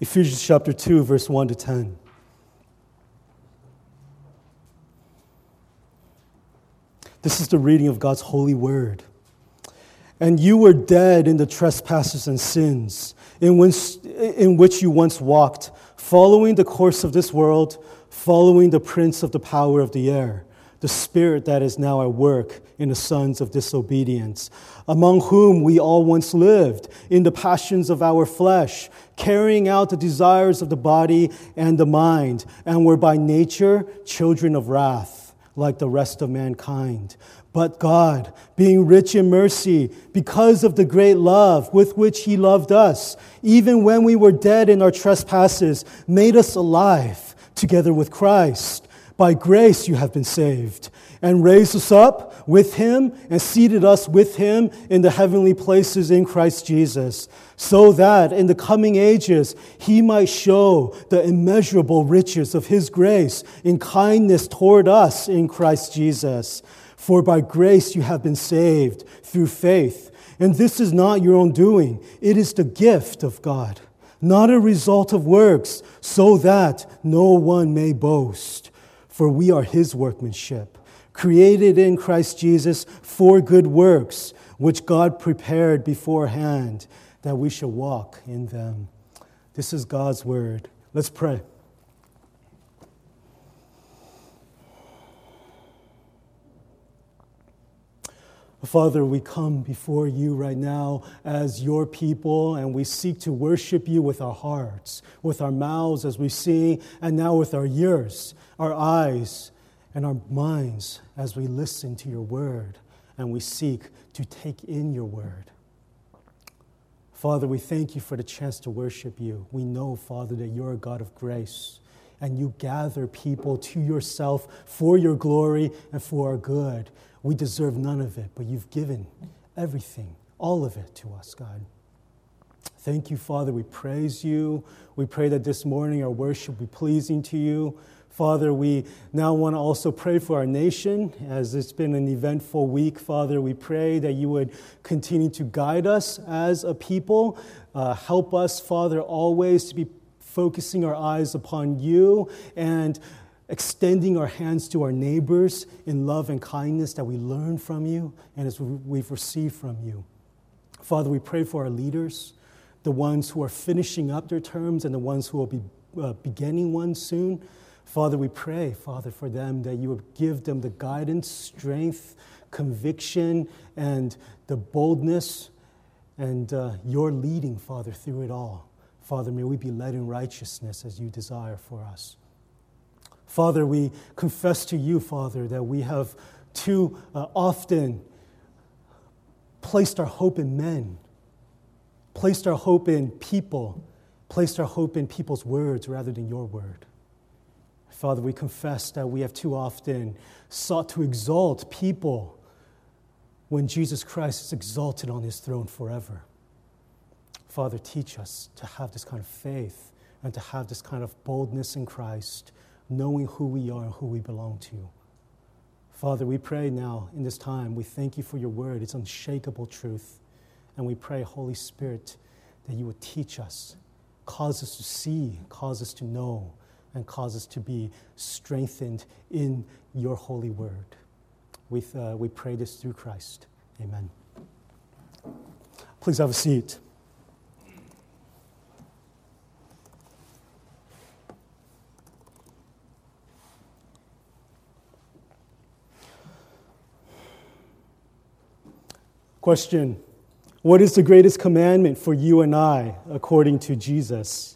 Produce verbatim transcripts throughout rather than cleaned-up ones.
Ephesians chapter two, verse one to ten. This is the reading of God's holy word. And you were dead in the trespasses and sins in which, in which you once walked, following the course of this world, following the prince of the power of the air, the spirit that is now at work in the sons of disobedience, among whom we all once lived in the passions of our flesh, carrying out the desires of the body and the mind, and were by nature children of wrath, like the rest of mankind. But God, being rich in mercy, because of the great love with which He loved us, even when we were dead in our trespasses, made us alive together with Christ. By grace you have been saved, and raised us up with Him, and seated us with Him in the heavenly places in Christ Jesus, so that in the coming ages He might show the immeasurable riches of His grace in kindness toward us in Christ Jesus. For by grace you have been saved through faith, and this is not your own doing. It is the gift of God, not a result of works, so that no one may boast. For we are His workmanship, created in Christ Jesus for good works, which God prepared beforehand, that we shall walk in them. This is God's word. Let's pray. Father, we come before you right now as your people, and we seek to worship you with our hearts, with our mouths as we sing, and now with our ears, our eyes, and our minds as we listen to your word, and we seek to take in your word. Father, we thank you for the chance to worship you. We know, Father, that you're a God of grace, and you gather people to yourself for your glory and for our good. We deserve none of it, but you've given everything, all of it to us, God. Thank you, Father. We praise you. We pray that this morning our worship be pleasing to you. Father, we now want to also pray for our nation. As it's been an eventful week, Father, we pray that you would continue to guide us as a people. Uh, help us, Father, always to be focusing our eyes upon you and extending our hands to our neighbors in love and kindness that we learn from you and as we've received from you. Father, we pray for our leaders, the ones who are finishing up their terms and the ones who will be uh, beginning one soon. Father, we pray, Father, for them that you would give them the guidance, strength, conviction, and the boldness and uh, your leading, Father, through it all. Father, may we be led in righteousness as you desire for us. Father, we confess to you, Father, that we have too uh, often placed our hope in men, placed our hope in people, placed our hope in people's words rather than your word. Father, we confess that we have too often sought to exalt people when Jesus Christ is exalted on his throne forever. Father, teach us to have this kind of faith and to have this kind of boldness in Christ, knowing who we are and who we belong to. Father, we pray now in this time, we thank you for your word, its unshakable truth. And we pray, Holy Spirit, that you would teach us, cause us to see, cause us to know, and cause us to be strengthened in your holy word. We, uh, we pray this through Christ. Amen. Please have a seat. Question: what is the greatest commandment for you and I according to Jesus?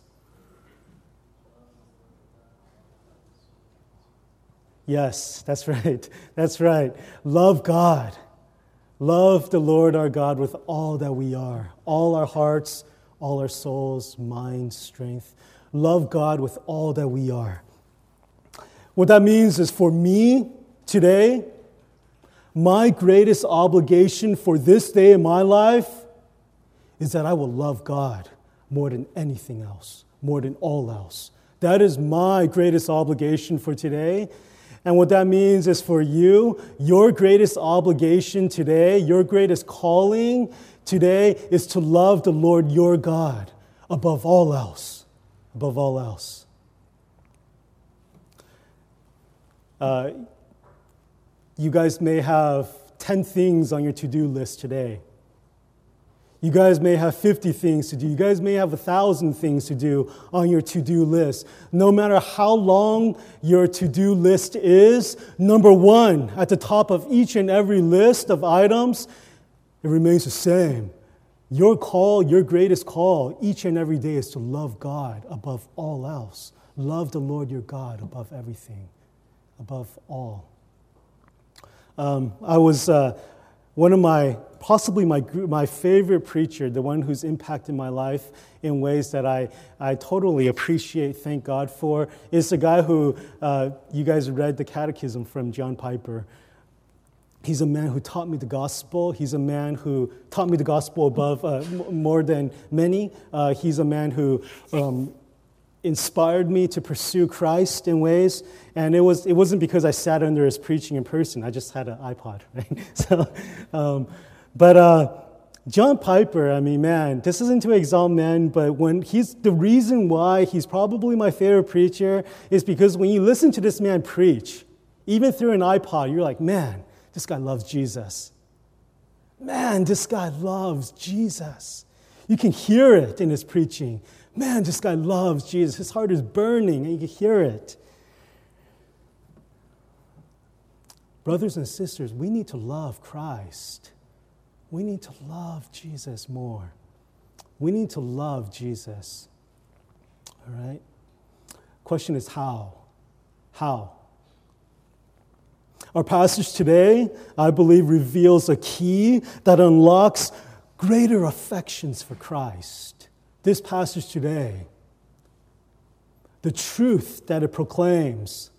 Yes, that's right. That's right. Love God. Love the Lord our God with all that we are, all our hearts, all our souls, mind, strength. Love God with all that we are. What that means is for me today, my greatest obligation for this day in my life is that I will love God more than anything else, more than all else. That is my greatest obligation for today. And what that means is for you, your greatest obligation today, your greatest calling today is to love the Lord your God above all else. above all else. Uh, you guys may have ten things on your to-do list today. You guys may have fifty things to do. You guys may have one thousand things to do on your to-do list. No matter how long your to-do list is, number one, at the top of each and every list of items, it remains the same. Your call, your greatest call each and every day is to love God above all else. Love the Lord your God above everything, above all. Um, I was... Uh, One of my, possibly my my favorite preacher, the one who's impacted my life in ways that I, I totally appreciate, thank God for, is the guy who, uh, you guys read the catechism from, John Piper. He's a man who taught me the gospel. He's a man who taught me the gospel above uh, m- more than many. Uh, he's a man who um, inspired me to pursue Christ in ways, and it was it wasn't because I sat under his preaching in person. I just had an iPod, right? So, um, but uh, John Piper, I mean, man, this isn't to exalt men, but when he's the reason why he's probably my favorite preacher is because when you listen to this man preach, even through an iPod, you're like, man, this guy loves Jesus. Man, this guy loves Jesus. You can hear it in his preaching. Man, this guy loves Jesus. His heart is burning, and you can hear it. Brothers and sisters, we need to love Christ. We need to love Jesus more. We need to love Jesus. All right? Question is how? How? Our passage today, I believe, reveals a key that unlocks greater affections for Christ. This passage today, the truth that it proclaims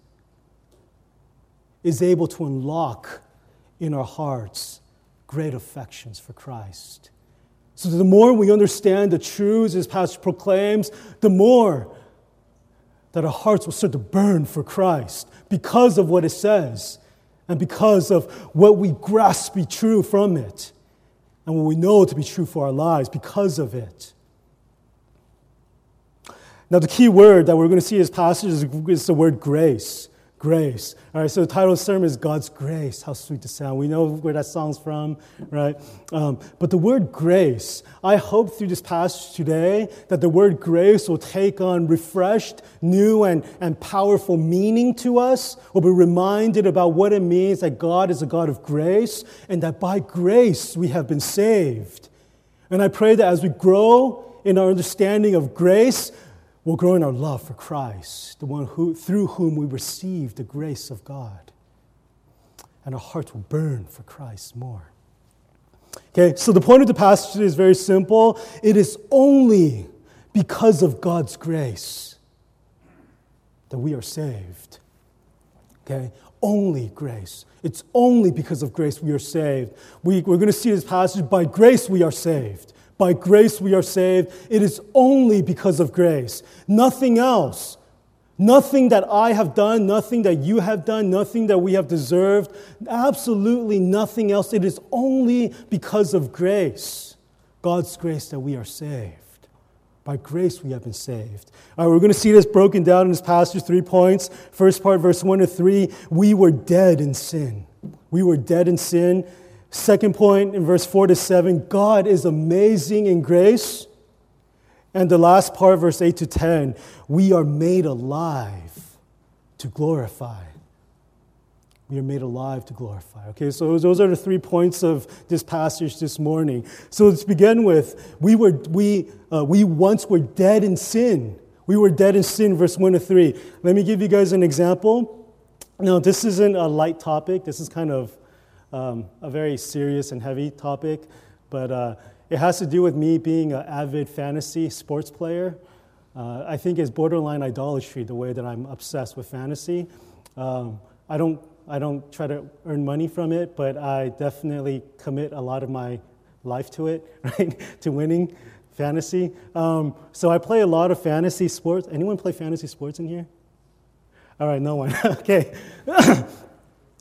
is able to unlock in our hearts great affections for Christ. So the more we understand the truths this passage proclaims, the more that our hearts will start to burn for Christ because of what it says and because of what we grasp to be true from it and what we know to be true for our lives because of it. Now, the key word that we're going to see in this passage is, is the word grace. Grace. All right, so the title of the sermon is God's Grace. How sweet to sound. We know where that song's from, right? Um, but the word grace, I hope through this passage today that the word grace will take on refreshed, new, and, and powerful meaning to us. We'll be reminded about what it means that God is a God of grace and that by grace we have been saved. And I pray that as we grow in our understanding of grace, we'll grow in our love for Christ, the one who, through whom we receive the grace of God. And our hearts will burn for Christ more. Okay, so the point of the passage is very simple. It is only because of God's grace that we are saved. Okay, only grace. It's only because of grace we are saved. We, we're going to see this passage, by grace we are saved. By grace we are saved. It is only because of grace. Nothing else. Nothing that I have done, nothing that you have done, nothing that we have deserved. Absolutely nothing else. It is only because of grace. God's grace that we are saved. By grace we have been saved. All right, we're going to see this broken down in this passage, three points. First part, verse one to three. We were dead in sin. We were dead in sin. Second point, in verse four to seven, God is amazing in grace. And the last part, verse eight to ten, we are made alive to glorify. We are made alive to glorify. Okay, so those are the three points of this passage this morning. So let's begin with, we were we uh, we once were dead in sin. We were dead in sin, verse one to three. Let me give you guys an example. Now, this isn't a light topic. This is kind of Um, a very serious and heavy topic, but uh, it has to do with me being an avid fantasy sports player. Uh, I think it's borderline idolatry the way that I'm obsessed with fantasy. Um, I don't I don't try to earn money from it, but I definitely commit a lot of my life to it, right? To winning fantasy. Um, so I play a lot of fantasy sports. Anyone play fantasy sports in here? All right, no one. Okay.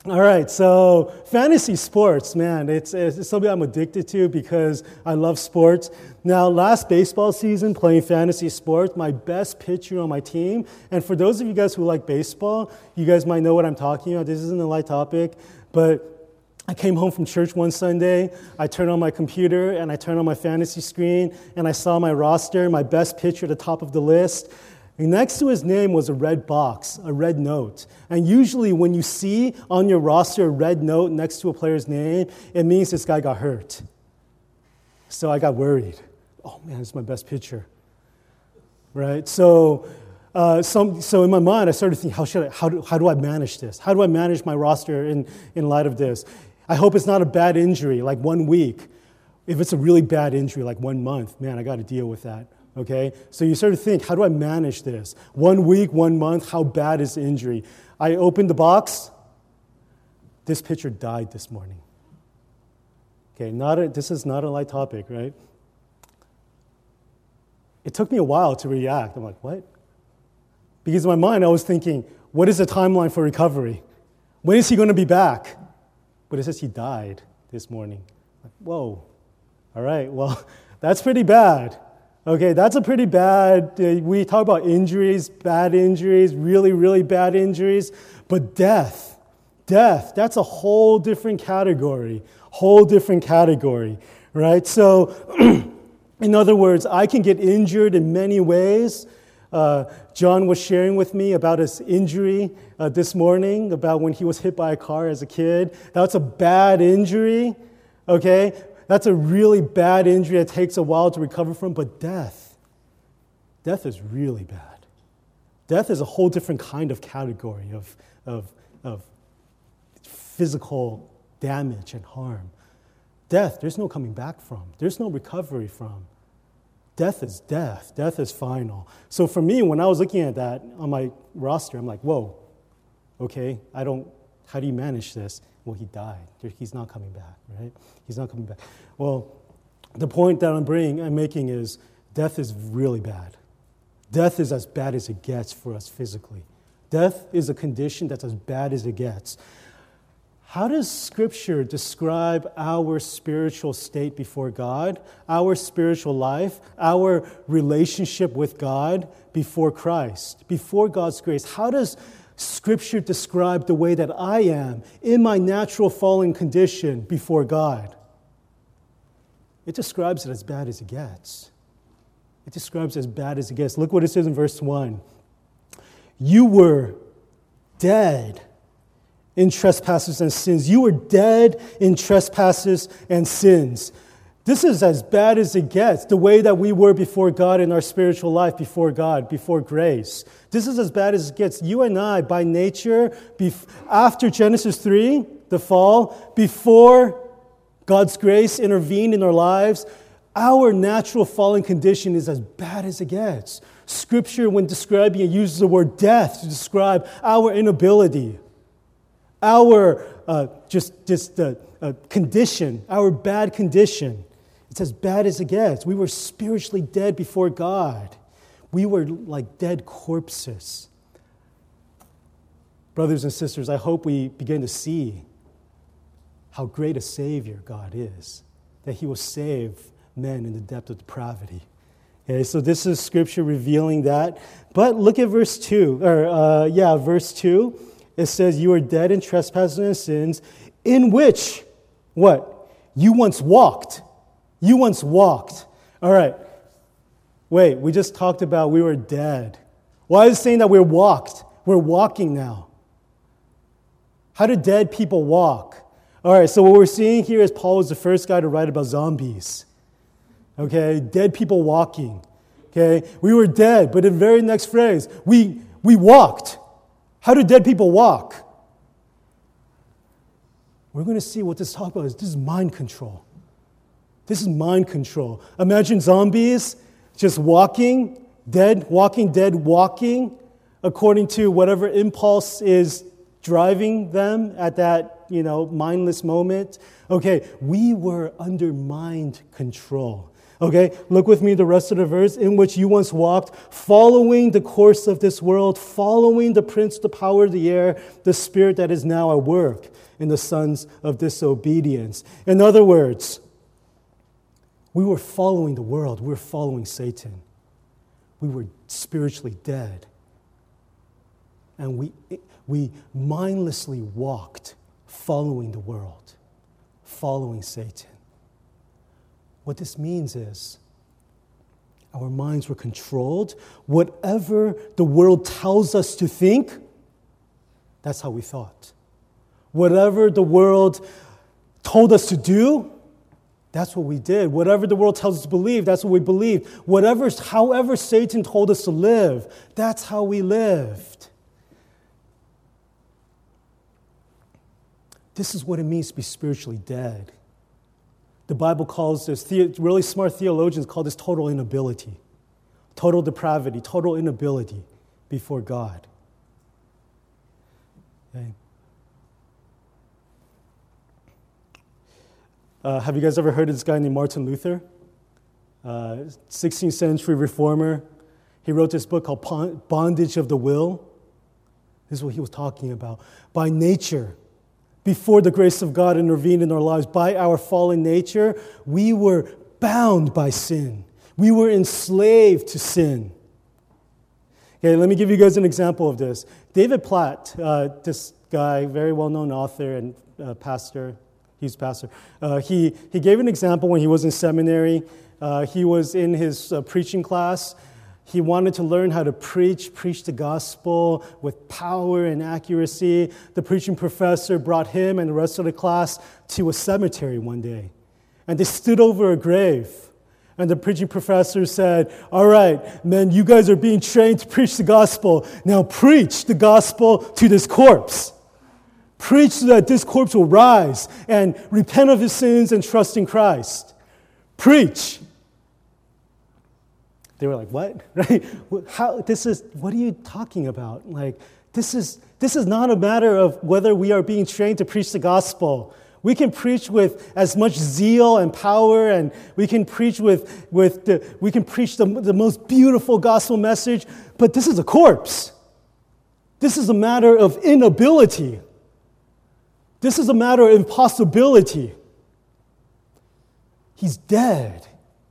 All right, so fantasy sports, man, it's, it's something I'm addicted to because I love sports. Now, last baseball season, playing fantasy sports, my best pitcher on my team, and for those of you guys who like baseball, you guys might know what I'm talking about. This isn't a light topic, but I came home from church one Sunday, I turned on my computer, and I turned on my fantasy screen, and I saw my roster, my best pitcher at the top of the list. And next to his name was a red box, a red note. And usually when you see on your roster a red note next to a player's name, it means this guy got hurt. So I got worried. Oh man, this is my best pitcher. Right? So uh, some, so in my mind, I started thinking, how, should I, how, do, how do I manage this? How do I manage my roster in, in light of this? I hope it's not a bad injury, like one week. If it's a really bad injury, like one month, man, I got to deal with that. Okay, so you sort of think, how do I manage this? One week, one month, how bad is the injury? I opened the box. This pitcher died this morning. Okay, not a, this is not a light topic, right? It took me a while to react. I'm like, what? Because in my mind, I was thinking, what is the timeline for recovery? When is he going to be back? But it says he died this morning. Like, whoa, all right, well, that's pretty bad. Okay, that's a pretty bad, uh, we talk about injuries, bad injuries, really, really bad injuries, but death, death, that's a whole different category, whole different category, right? So, in other words, I can get injured in many ways. Uh, John was sharing with me about his injury uh, this morning, about when he was hit by a car as a kid. That's a bad injury, okay? That's a really bad injury that takes a while to recover from, but death, death is really bad. Death is a whole different kind of category of, of, of physical damage and harm. Death, there's no coming back from. There's no recovery from. Death is death. Death is final. So for me, when I was looking at that on my roster, I'm like, whoa, okay, I don't, how do you manage this? Well, he died. He's not coming back, right? He's not coming back. Well, the point that I'm bringing, I'm making is death is really bad. Death is as bad as it gets for us physically. Death is a condition that's as bad as it gets. How does Scripture describe our spiritual state before God, our spiritual life, our relationship with God before Christ, before God's grace? How does Scripture describe the way that I am in my natural fallen condition before God? It describes it as bad as it gets. It describes it as bad as it gets. Look what it says in verse one. You were dead in trespasses and sins. You were dead in trespasses and sins. This is as bad as it gets, the way that we were before God in our spiritual life, before God, before grace. This is as bad as it gets. You and I, by nature, bef- after Genesis three, the fall, before God's grace intervened in our lives, our natural fallen condition is as bad as it gets. Scripture, when describing it, uses the word death to describe our inability, our uh, just, just uh, uh, condition, our bad condition. It's as bad as it gets. We were spiritually dead before God. We were like dead corpses. Brothers and sisters, I hope we begin to see how great a Savior God is, that He will save men in the depth of depravity. Okay, so this is Scripture revealing that. But look at verse two, or uh, yeah, verse two. It says, you are dead in trespasses and sins, in which, what? You once walked. You once walked. All right. Wait, we just talked about we were dead. Why is it saying that we're walked? We're walking now. How do dead people walk? All right, so what we're seeing here is Paul was the first guy to write about zombies. Okay, dead people walking. Okay, we were dead, but in the very next phrase, we we walked. How do dead people walk? We're going to see what this talk about is. This is mind control. This is mind control. Imagine zombies just walking, dead, walking, dead, walking, according to whatever impulse is driving them at that, you know, mindless moment. Okay, we were under mind control. Okay, look with me the rest of the verse. In which you once walked, following the course of this world, following the prince, the power of the air, the spirit that is now at work. in the sons of disobedience. In other words, we were following the world. We were following Satan. We were spiritually dead. And we, we mindlessly walked following the world, following Satan. What this means is our minds were controlled. Whatever the world tells us to think, that's how we thought. Whatever the world told us to do, that's what we did. Whatever the world tells us to believe, that's what we believed. Whatever, however Satan told us to live, that's how we lived. This is what it means to be spiritually dead. The Bible calls this, the, really smart theologians call this total inability, total depravity, total inability before God. Okay. Uh, have you guys ever heard of this guy named Martin Luther? Uh, sixteenth century reformer. He wrote this book called Bondage of the Will. This is what he was talking about. By nature, before the grace of God intervened in our lives, by our fallen nature, we were bound by sin. We were enslaved to sin. Okay, let me give you guys an example of this. David Platt, uh, this guy, very well-known author and uh, pastor, he's pastor. Uh, he, he gave an example when he was in seminary. Uh, he was in his uh, preaching class. He wanted to learn how to preach, preach the gospel with power and accuracy. The preaching professor brought him and the rest of the class to a cemetery one day. And they stood over a grave. And the preaching professor said, all right, men, you guys are being trained to preach the gospel. Now preach the gospel to this corpse. Preach so that this corpse will rise and repent of his sins and trust in Christ. Preach. They were like, what? Right? How, this is, what are you talking about? Like, this is, this is not a matter of whether we are being trained to preach the gospel. We can preach with as much zeal and power, and we can preach with, with the, we can preach the, the most beautiful gospel message, but this is a corpse. This is a matter of inability. This is a matter of impossibility. He's dead.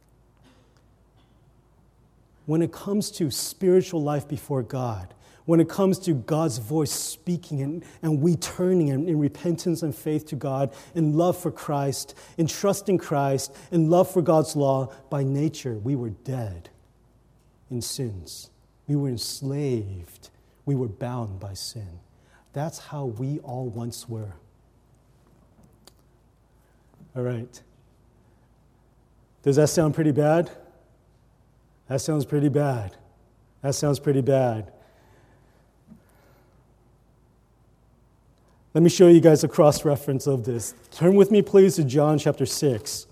When it comes to spiritual life before God, when it comes to God's voice speaking and, and we turning in, in repentance and faith to God, in love for Christ, in trust in Christ, in love for God's law, by nature, we were dead in sins. We were enslaved. We were bound by sin. That's how we all once were. All right. Does that sound pretty bad? That sounds pretty bad. That sounds pretty bad. Let me show you guys a cross-reference of this. Turn with me, please, to John chapter six.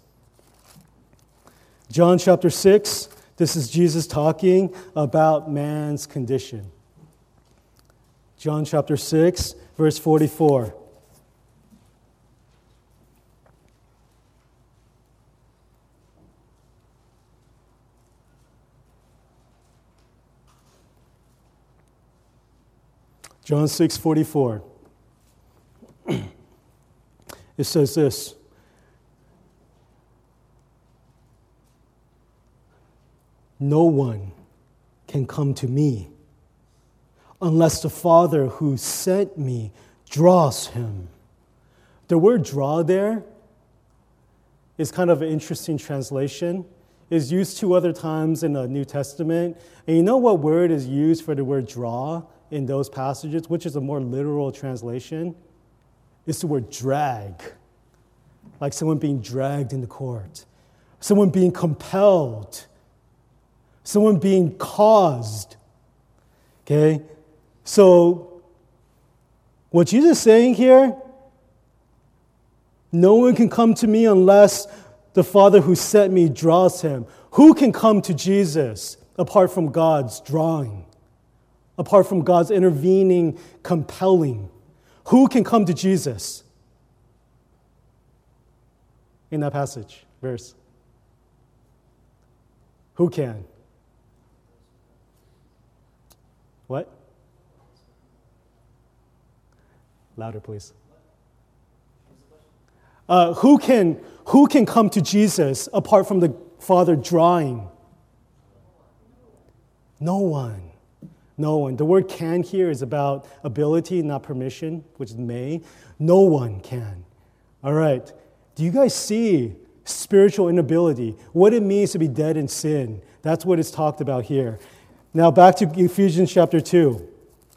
John chapter six, this is Jesus talking about man's condition. John chapter six, verse forty-four. John six forty-four. It says this. No one can come to me unless the Father who sent me draws him. The word draw there is kind of an interesting translation. It's used two other times in the New Testament. And you know what word is used for the word draw in those passages, which is a more literal translation? It's the word drag. Like someone being dragged into court. Someone being compelled. Someone being caused. Okay? So, what Jesus is saying here, no one can come to me unless the Father who sent me draws him. Who can come to Jesus apart from God's drawing? Apart from God's intervening, compelling? Who can come to Jesus? In that passage, verse. Who can? What? Louder, please. Uh, who can who can come to Jesus apart from the Father drawing? No one. No one. The word can here is about ability, not permission, which is may. No one can. All right. Do you guys see spiritual inability? What it means to be dead in sin? That's what is talked about here. Now back to Ephesians chapter two.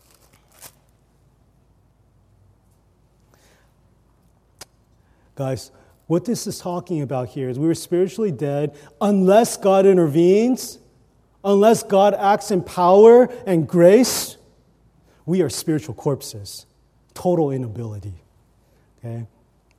Guys, what this is talking about here is we were spiritually dead unless God intervenes, unless God acts in power and grace. We are spiritual corpses, total inability. Okay.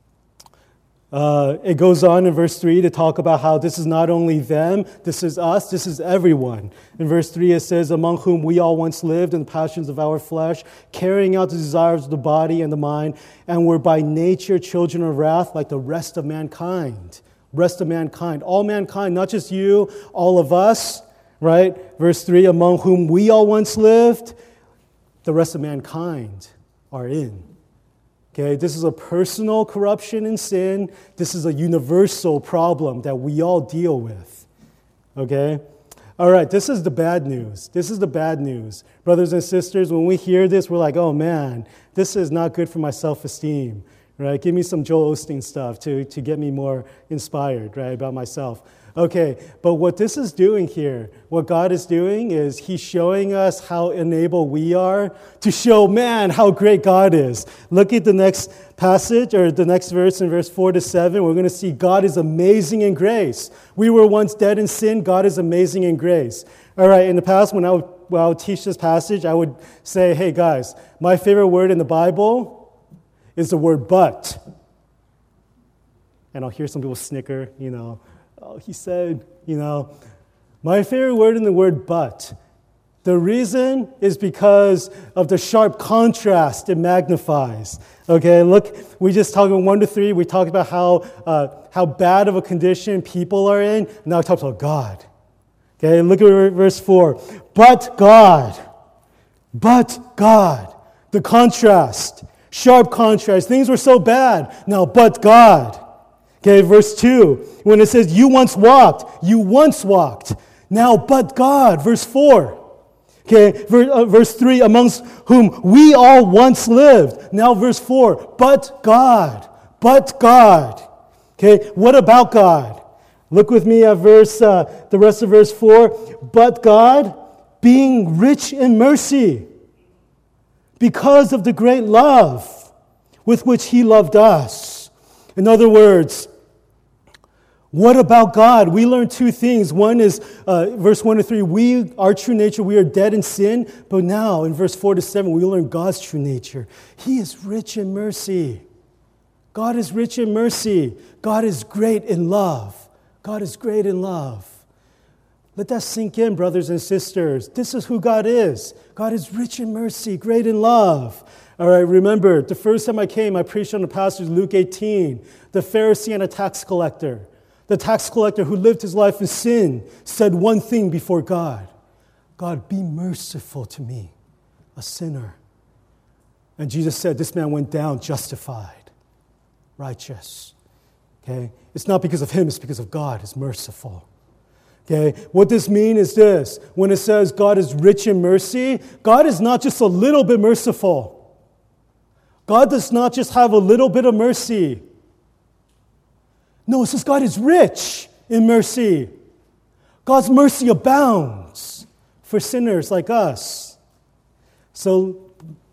Uh, it goes on in verse three to talk about how this is not only them, this is us, this is everyone. In verse three it says, among whom we all once lived in the passions of our flesh, carrying out the desires of the body and the mind, and were by nature children of wrath like the rest of mankind. Rest of mankind. All mankind, not just you, all of us, right? Verse three, among whom we all once lived, the rest of mankind are in. Okay, this is a personal corruption and sin. This is a universal problem that we all deal with. Okay? All right, this is the bad news. This is the bad news. Brothers and sisters, when we hear this, we're like, oh man, this is not good for my self-esteem. Right? Give me some Joel Osteen stuff to, to get me more inspired, right, about myself. Okay, but what this is doing here, what God is doing is He's showing us how enabled we are to show, man, how great God is. Look at the next passage, or the next verse in verse four to seven. We're going to see God is amazing in grace. We were once dead in sin. God is amazing in grace. All right, in the past, when I would, when I would teach this passage, I would say, hey, guys, my favorite word in the Bible is the word but. And I'll hear some people snicker, you know, oh, he said, you know, my favorite word in the word but. The reason is because of the sharp contrast it magnifies. Okay, look, we just talked about one to three. We talked about how uh, how bad of a condition people are in. Now we talk about God. Okay, look at verse four. But God, but God. The contrast, sharp contrast. Things were so bad. Now, but God. Okay, verse two, when it says, you once walked, you once walked. Now, but God, verse four. Okay, verse three, amongst whom we all once lived. Now, verse four, but God, but God. Okay, what about God? Look with me at verse, uh, the rest of verse four. But God, being rich in mercy, because of the great love with which He loved us. In other words, what about God? We learn two things. One is uh, verse one to three, we, our true nature, we are dead in sin. But now in verse four to seven, we learn God's true nature. He is rich in mercy. God is rich in mercy. God is great in love. God is great in love. Let that sink in, brothers and sisters. This is who God is. God is rich in mercy, great in love. All right, remember, the first time I came, I preached on the passage Luke eighteen, the Pharisee and a tax collector. The tax collector who lived his life in sin said one thing before God. God, be merciful to me, a sinner. And Jesus said, this man went down justified, righteous. Okay? It's not because of him, it's because of God is merciful. Okay? What this means is this. When it says God is rich in mercy, God is not just a little bit merciful. God does not just have a little bit of mercy. No, it says God is rich in mercy. God's mercy abounds for sinners like us. So,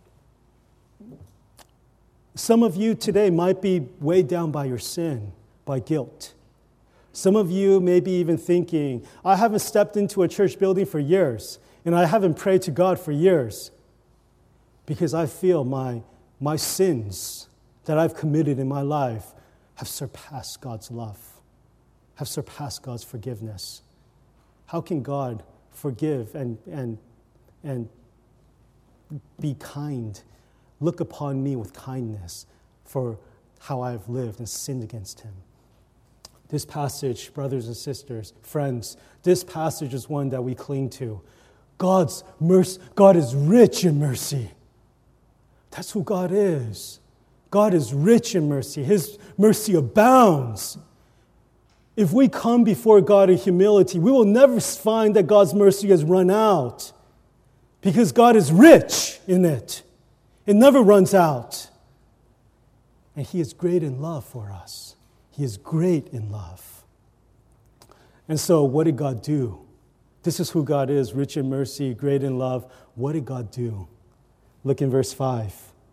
some of you today might be weighed down by your sin, by guilt. Some of you may be even thinking, I haven't stepped into a church building for years, and I haven't prayed to God for years because I feel my, my sins that I've committed in my life have surpassed God's love, have surpassed God's forgiveness. How can God forgive and, and, and be kind, look upon me with kindness for how I have lived and sinned against Him? This passage, brothers and sisters, friends, this passage is one that we cling to. God's mercy, God is rich in mercy. That's who God is. God is rich in mercy. His mercy abounds. If we come before God in humility, we will never find that God's mercy has run out because God is rich in it. It never runs out. And He is great in love for us. He is great in love. And so what did God do? This is who God is, rich in mercy, great in love. What did God do? Look in verse five.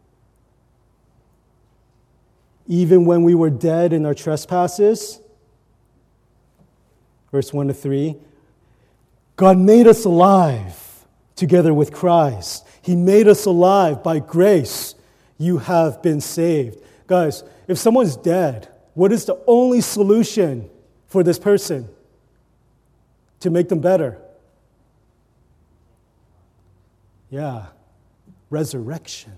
Even when we were dead in our trespasses, verse one to three, God made us alive together with Christ. He made us alive by grace. You have been saved. Guys, if someone's dead, what is the only solution for this person to make them better? Yeah, resurrection.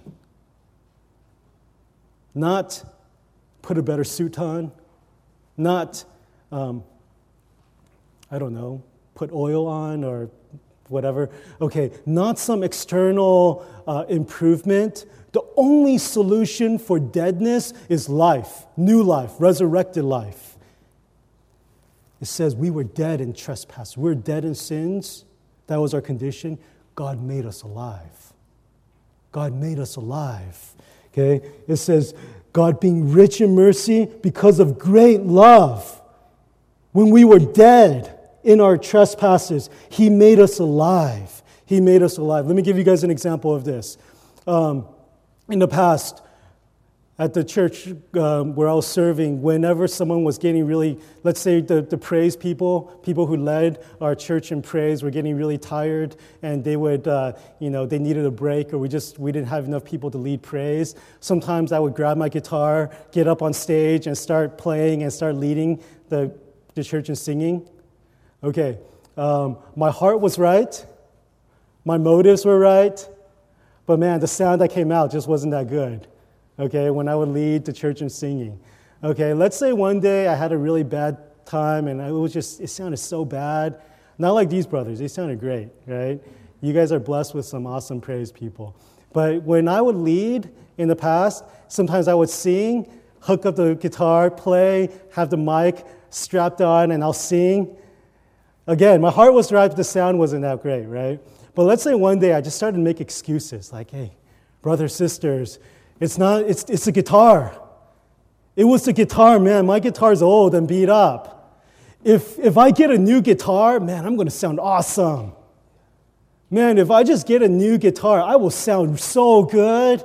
Not put a better suit on, not, um, I don't know, put oil on or whatever. Okay, not some external uh, improvement. The only solution for deadness is life, new life, resurrected life. It says we were dead in trespass. We were dead in sins. That was our condition. God made us alive. God made us alive. Okay, it says, God being rich in mercy because of great love. When we were dead in our trespasses, He made us alive. He made us alive. Let me give you guys an example of this. Um, in the past, at the church um, where I was serving, whenever someone was getting really, let's say the, the praise people, people who led our church in praise were getting really tired and they would, uh, you know, they needed a break or we just, we didn't have enough people to lead praise. Sometimes I would grab my guitar, get up on stage and start playing and start leading the, the church in singing. Okay, um, my heart was right, my motives were right, but man, the sound that came out just wasn't that good. Okay, when I would lead the church in singing. Okay, let's say one day I had a really bad time and it was just, it sounded so bad. Not like these brothers, they sounded great, right? You guys are blessed with some awesome praise people. But when I would lead in the past, sometimes I would sing, hook up the guitar, play, have the mic strapped on, and I'll sing. Again, my heart was right, but the sound wasn't that great, right? But let's say one day I just started to make excuses like, hey, brothers, sisters, It's not, it's, it's a guitar. It was the guitar, man. My guitar's old and beat up. If, if I get a new guitar, man, I'm going to sound awesome. Man, if I just get a new guitar, I will sound so good.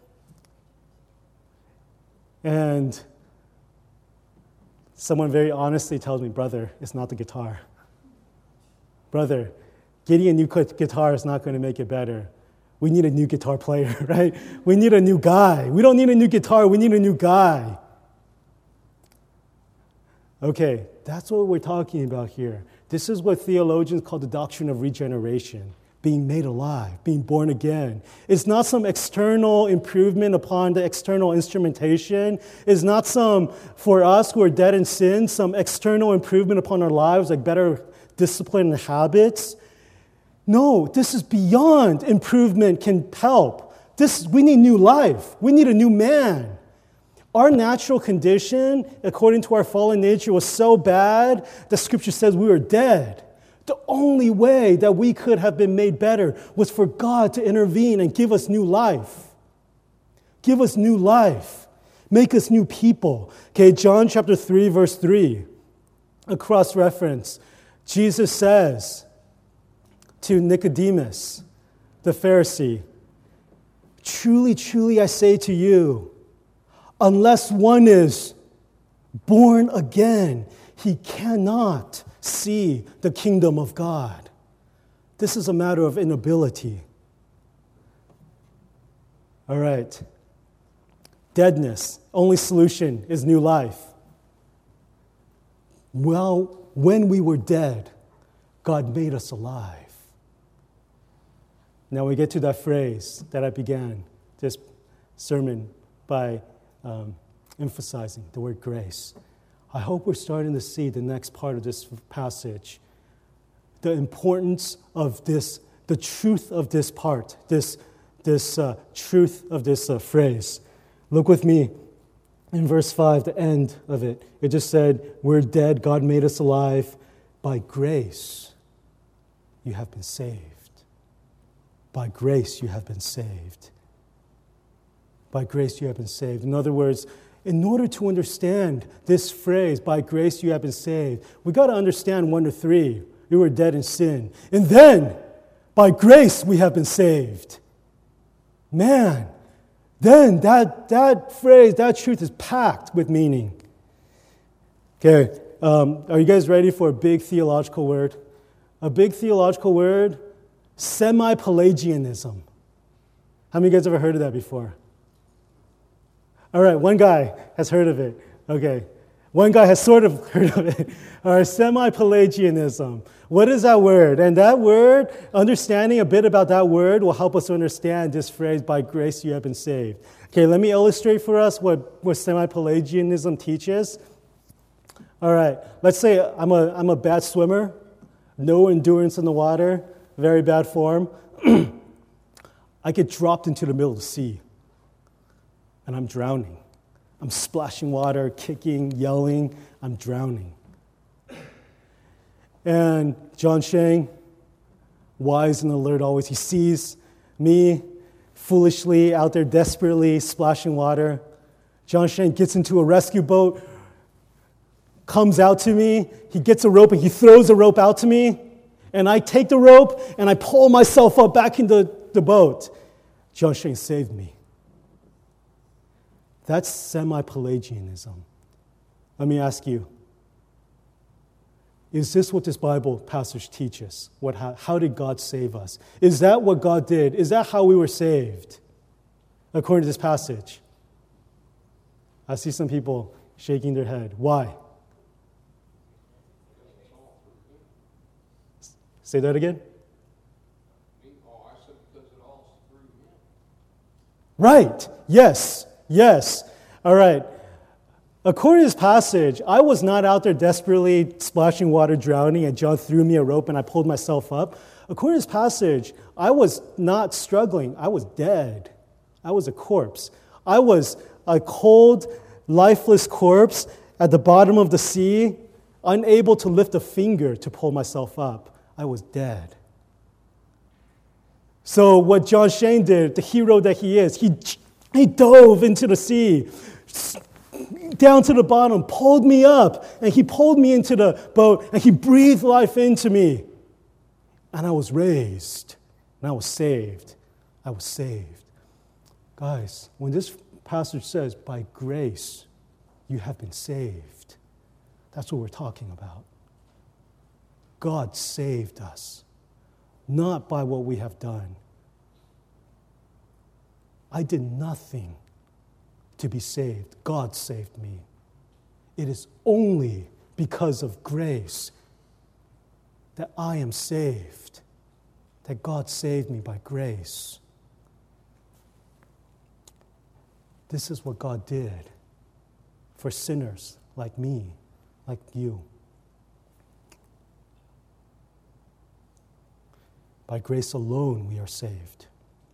And someone very honestly tells me, brother, it's not the guitar. Brother, getting a new guitar is not going to make it better. We need a new guitar player, right? We need a new guy. We don't need a new guitar, we need a new guy. Okay, that's what we're talking about here. This is what theologians call the doctrine of regeneration, being made alive, being born again. It's not some external improvement upon the external instrumentation. It's not some, for us who are dead in sin, some external improvement upon our lives, like better discipline and habits. No, this is beyond improvement can help. This, we need new life. We need a new man. Our natural condition, according to our fallen nature, was so bad that Scripture says we were dead. The only way that we could have been made better was for God to intervene and give us new life. Give us new life. Make us new people. Okay, John chapter three, verse three, a cross-reference. Jesus says to Nicodemus, the Pharisee, truly, truly, I say to you, unless one is born again, he cannot see the kingdom of God. This is a matter of inability. All right. Deadness. Only solution is new life. Well, when we were dead, God made us alive. Now we get to that phrase that I began this sermon by um, emphasizing, the word grace. I hope we're starting to see the next part of this passage, the importance of this, the truth of this part, this, this uh, truth of this uh, phrase. Look with me in verse five, the end of it. It just said, we're dead, God made us alive. By grace, you have been saved. By grace, you have been saved. By grace, you have been saved. In other words, in order to understand this phrase, by grace, you have been saved, we got to understand one to three. We were dead in sin. And then, by grace, we have been saved. Man, then that, that phrase, that truth is packed with meaning. Okay, um, are you guys ready for a big theological word? A big theological word, semi-Pelagianism. How many of you guys ever heard of that before? All right, one guy has heard of it. Okay, one guy has sort of heard of it. All right, semi-Pelagianism. What is that word? And that word, understanding a bit about that word will help us to understand this phrase, by grace you have been saved. Okay, let me illustrate for us what, what semi-Pelagianism teaches. All right, let's say I'm a, I'm a bad swimmer, no endurance in the water, very bad form. I get dropped into the middle of the sea, and I'm drowning. I'm splashing water, kicking, yelling, I'm drowning. And John Sheng, wise and alert always, he sees me foolishly out there desperately splashing water. John Sheng gets into a rescue boat, comes out to me, he gets a rope and he throws a rope out to me, and I take the rope and I pull myself up back into the boat. John Sheng saved me. That's semi-Pelagianism. Let me ask you, is this what this Bible passage teaches? What, how, how did God save us? Is that what God did? Is that how we were saved, according to this passage? I see some people shaking their head. Why? Say that again? Right. Yes. Yes. All right. According to this passage, I was not out there desperately splashing water, drowning, and John threw me a rope and I pulled myself up. According to this passage, I was not struggling. I was dead. I was a corpse. I was a cold, lifeless corpse at the bottom of the sea, unable to lift a finger to pull myself up. I was dead. So what John Sheng did, the hero that he is, he, he dove into the sea, down to the bottom, pulled me up, and he pulled me into the boat, and he breathed life into me. And I was raised, and I was saved. I was saved. Guys, when this passage says, by grace, you have been saved, that's what we're talking about. God saved us, not by what we have done. I did nothing to be saved. God saved me. It is only because of grace that I am saved, that God saved me by grace. This is what God did for sinners like me, like you. By grace alone we are saved.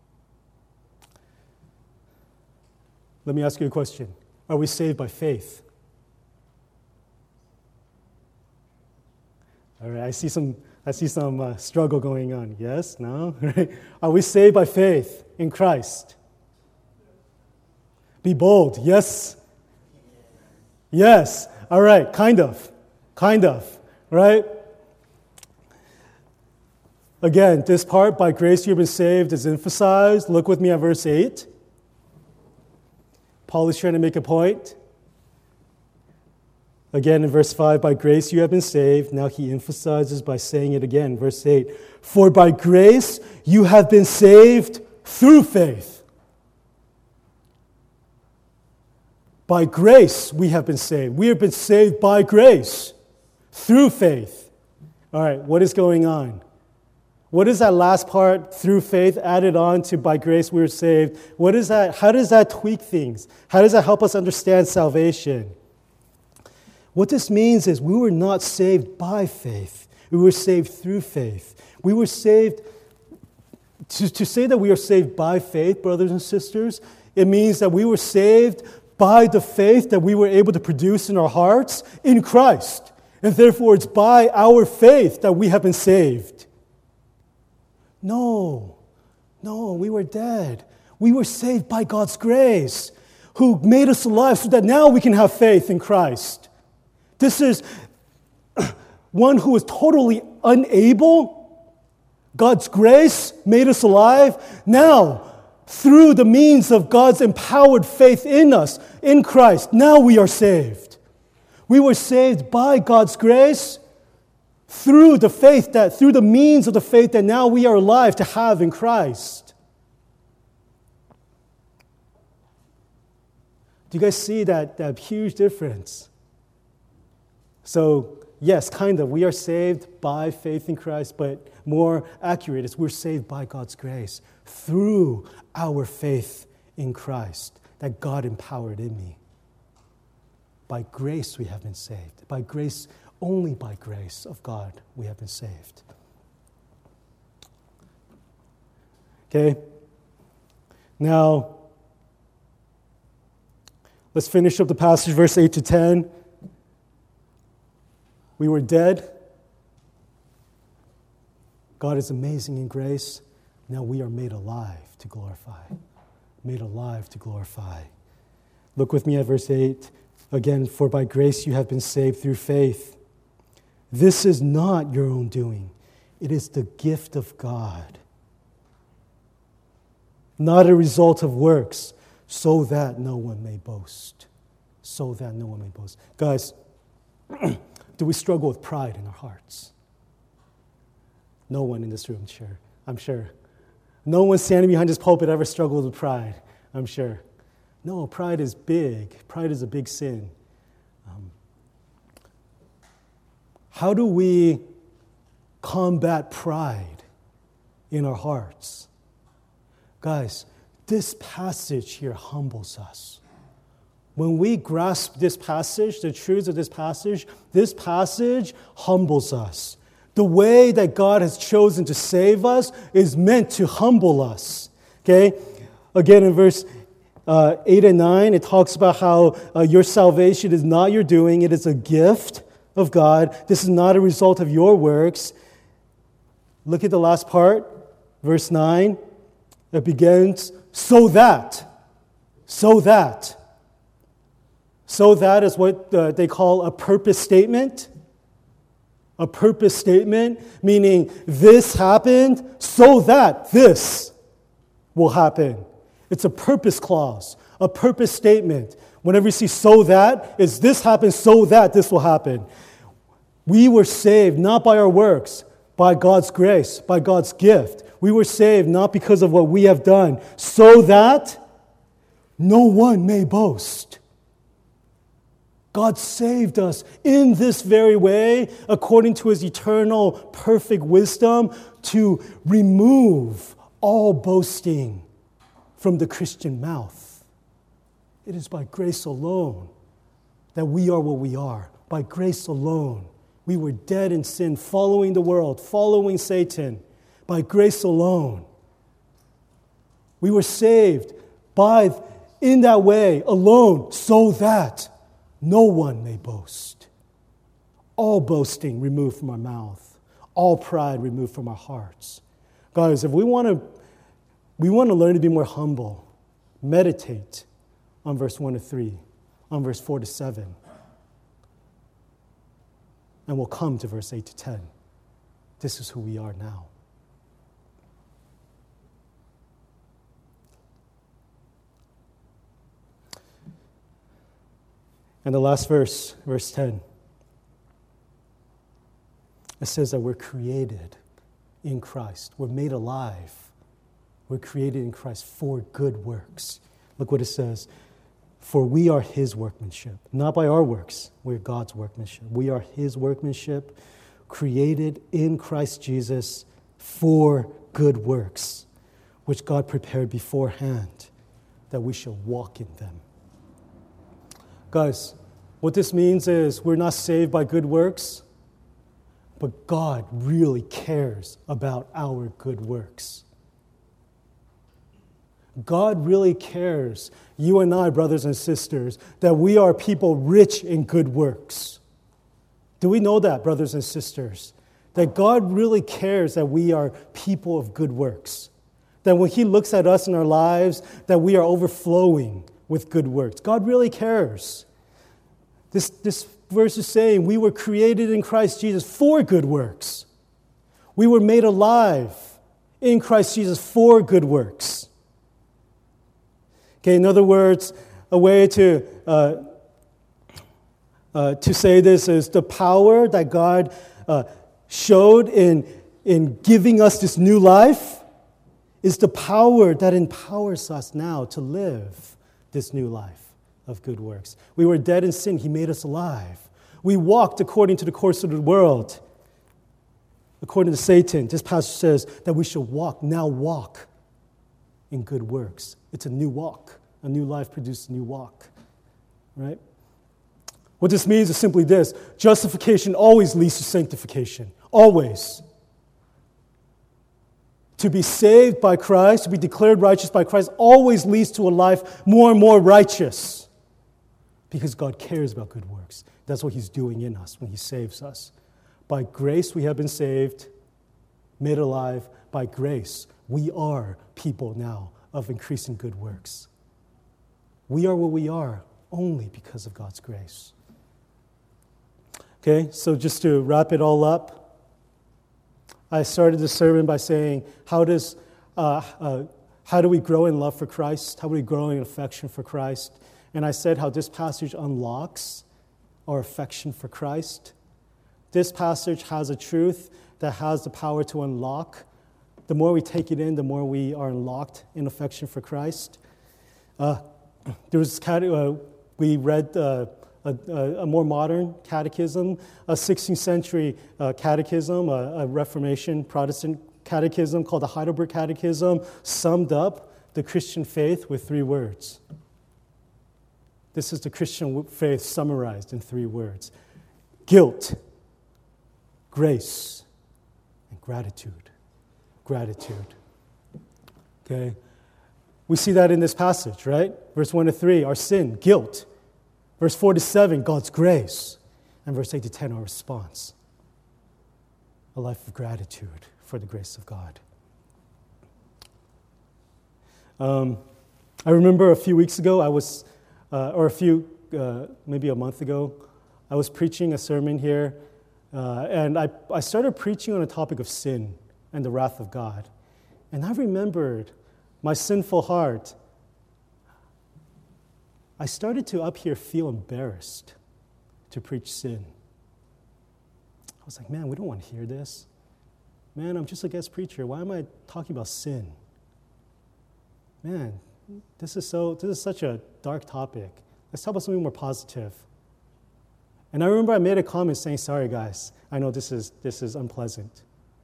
Let me ask you a question. Are we saved by faith? All right, I see some, I see some uh, struggle going on. Yes? No? Are we saved by faith in Christ? Be bold. Yes? Yes. All right, kind of. Kind of. Right? Again, this part, by grace you have been saved, is emphasized. Look with me at verse eight. Paul is trying to make a point. Again, in verse five, by grace you have been saved. Now he emphasizes by saying it again, verse eight. For by grace you have been saved through faith. By grace we have been saved. We have been saved by grace through faith. All right, what is going on? What is that last part, through faith, added on to by grace we were saved? What is that? How does that tweak things? How does that help us understand salvation? What this means is we were not saved by faith. We were saved through faith. We were saved, to, to say that we are saved by faith, brothers and sisters, It means that we were saved by the faith that we were able to produce in our hearts in Christ. And therefore, it's by our faith that we have been saved. No, no, we were dead. We were saved by God's grace, who made us alive so that now we can have faith in Christ. This is one who is totally unable. God's grace made us alive. Now, through the means of God's empowered faith in us, in Christ, now we are saved. We were saved by God's grace through the faith that, through the means of the faith that now we are alive to have in Christ. Do you guys see that, that huge difference? So, yes, kind of, we are saved by faith in Christ, but more accurate is we're saved by God's grace through our faith in Christ that God empowered in me. By grace we have been saved. By grace, only by grace of God we have been saved. Okay? Now, let's finish up the passage, verse eight to ten. We were dead. God is amazing in grace. Now we are made alive to glorify. Made alive to glorify. Look with me at verse eight. Again, for by grace you have been saved through faith. This is not your own doing. It is the gift of God. Not a result of works, so that no one may boast. So that no one may boast. Guys, do we struggle with pride in our hearts? No one in this room, sure. I'm sure. No one standing behind this pulpit ever struggled with pride, I'm sure. No, pride is big. Pride is a big sin. Um, how do we combat pride in our hearts? Guys, this passage here humbles us. When we grasp this passage, the truths of this passage, this passage humbles us. The way that God has chosen to save us is meant to humble us. Okay? Again, in verse uh, eight and nine, it talks about how uh, your salvation is not your doing. It is a gift of God. This is not a result of your works. Look at the last part, verse nine. It begins, so that. So that. So that is what uh, they call a purpose statement. A purpose statement, meaning this happened so that this will happen. It's a purpose clause, a purpose statement. Whenever you see so that, it's this happened so that this will happen. We were saved not by our works, by God's grace, by God's gift. We were saved not because of what we have done, so that no one may boast. God saved us in this very way, according to His eternal, perfect wisdom, to remove all boasting from the Christian mouth. It is by grace alone that we are what we are. By grace alone. We were dead in sin, following the world, following Satan. By grace alone. We were saved by, in that way alone, so that no one may boast. All boasting removed from our mouth. All pride removed from our hearts. Guys, if we want to we want to learn to be more humble, meditate on verse one to three, on verse four to seven. And we'll come to verse eight to ten. This is who we are now. And the last verse, verse ten, it says that we're created in Christ. We're made alive. We're created in Christ for good works. Look what it says. For we are His workmanship. Not by our works. We're God's workmanship. We are His workmanship, created in Christ Jesus for good works, which God prepared beforehand that we shall walk in them. Guys, what this means is we're not saved by good works, but God really cares about our good works. God really cares, you and I, brothers and sisters, that we are people rich in good works. Do we know that, brothers and sisters? That God really cares that we are people of good works. That when He looks at us in our lives, that we are overflowing with good works. God really cares. This, this verse is saying we were created in Christ Jesus for good works. We were made alive in Christ Jesus for good works. Okay, in other words, a way to uh, uh, to say this is the power that God uh, showed in, in giving us this new life is the power that empowers us now to live this new life of good works. We were dead in sin. He made us alive. We walked according to the course of the world. According to Satan, this passage says that we should walk, now walk in good works. It's a new walk. A new life produces a new walk. Right? What this means is simply this. Justification always leads to sanctification. Always. To be saved by Christ, to be declared righteous by Christ, always leads to a life more and more righteous. Because God cares about good works. That's what He's doing in us when He saves us. By grace we have been saved, made alive. By grace we are people now of increasing good works. We are what we are only because of God's grace. Okay, so just to wrap it all up, I started the sermon by saying, how does uh, uh, how do we grow in love for Christ? How do we grow in affection for Christ? And I said how this passage unlocks our affection for Christ. This passage has a truth that has the power to unlock. The more we take it in, the more we are unlocked in affection for Christ. Uh, there was uh, we read uh, a, a, a more modern catechism, a sixteenth century uh, catechism, a, a Reformation Protestant catechism called the Heidelberg Catechism, summed up the Christian faith with three words. This is the Christian faith summarized in three words: guilt, grace, and gratitude. Gratitude. Okay? We see that in this passage, right? Verse one to three, our sin, guilt. Verse four to seven, God's grace. And verse eight to ten, our response. A life of gratitude for the grace of God. Um, I remember a few weeks ago, I was, uh, or a few, uh, maybe a month ago, I was preaching a sermon here, uh, and I, I started preaching on a topic of sin and the wrath of God. And I remembered my sinful heart. I started to up here feel embarrassed to preach sin. I was like, man, we don't want to hear this. Man, I'm just a guest preacher. Why am I talking about sin? Man, this is so this is such a dark topic. Let's talk about something more positive. And I remember I made a comment saying, sorry guys, I know this is this is unpleasant.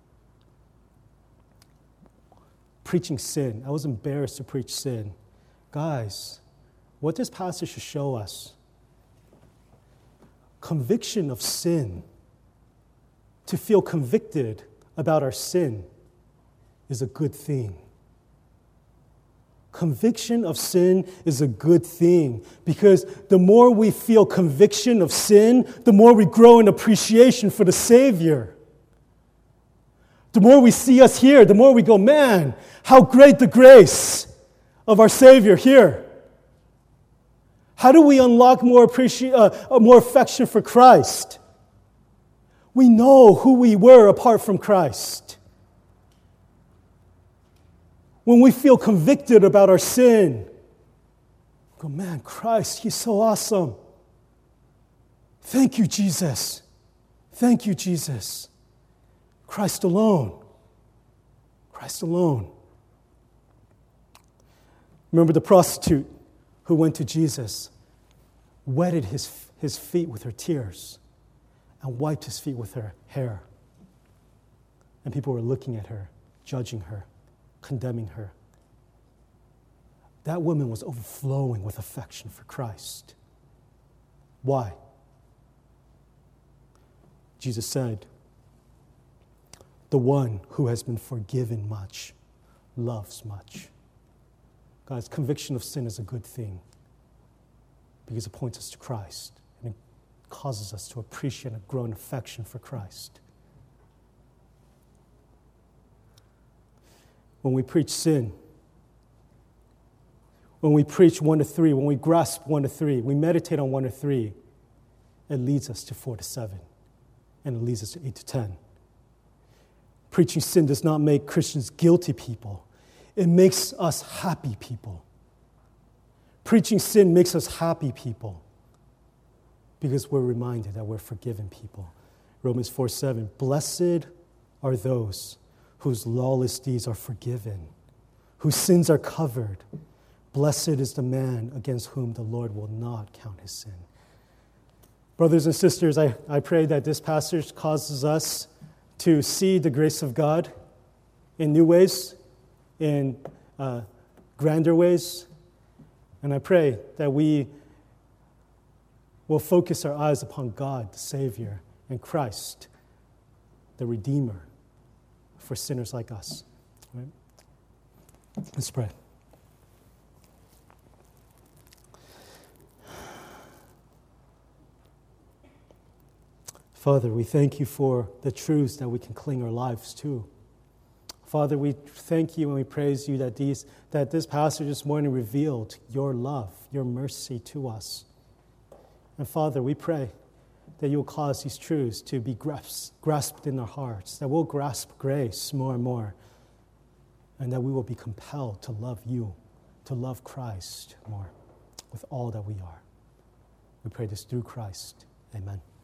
Preaching sin. I was embarrassed to preach sin. Guys, what this passage should show us, conviction of sin, to feel convicted about our sin is a good thing. Conviction of sin is a good thing because the more we feel conviction of sin, the more we grow in appreciation for the Savior. The more we see us here, the more we go, man, how great the grace of our Savior here. How do we unlock more appreci- uh, more affection for Christ? We know who we were apart from Christ. When we feel convicted about our sin, we go, man, Christ, He's so awesome. Thank you, Jesus. Thank you, Jesus. Christ alone. Christ alone. Remember the prostitute who went to Jesus, wetted his, his feet with her tears, and wiped his feet with her hair. And people were looking at her, judging her, condemning her. That woman was overflowing with affection for Christ. Why? Jesus said, the one who has been forgiven much loves much. Guys, conviction of sin is a good thing because it points us to Christ and it causes us to appreciate and grow in affection for Christ. When we preach sin, when we preach one to three, when we grasp one to three, we meditate on one to three, it leads us to four to seven, and it leads us to eight to ten. Preaching sin does not make Christians guilty people. It makes us happy people. Preaching sin makes us happy people because we're reminded that we're forgiven people. Romans four seven, blessed are those whose lawless deeds are forgiven, whose sins are covered. Blessed is the man against whom the Lord will not count his sin. Brothers and sisters, I, I pray that this passage causes us to see the grace of God in new ways, in uh, grander ways. And I pray that we will focus our eyes upon God, the Savior, and Christ, the Redeemer, for sinners like us. Right? Let's pray. Father, we thank you for the truths that we can cling our lives to. Father, we thank you and we praise you that these that this passage this morning revealed your love, your mercy to us. And Father, we pray that you will cause these truths to be grasped, grasped in our hearts, that we'll grasp grace more and more, and that we will be compelled to love you, to love Christ more with all that we are. We pray this through Christ. Amen.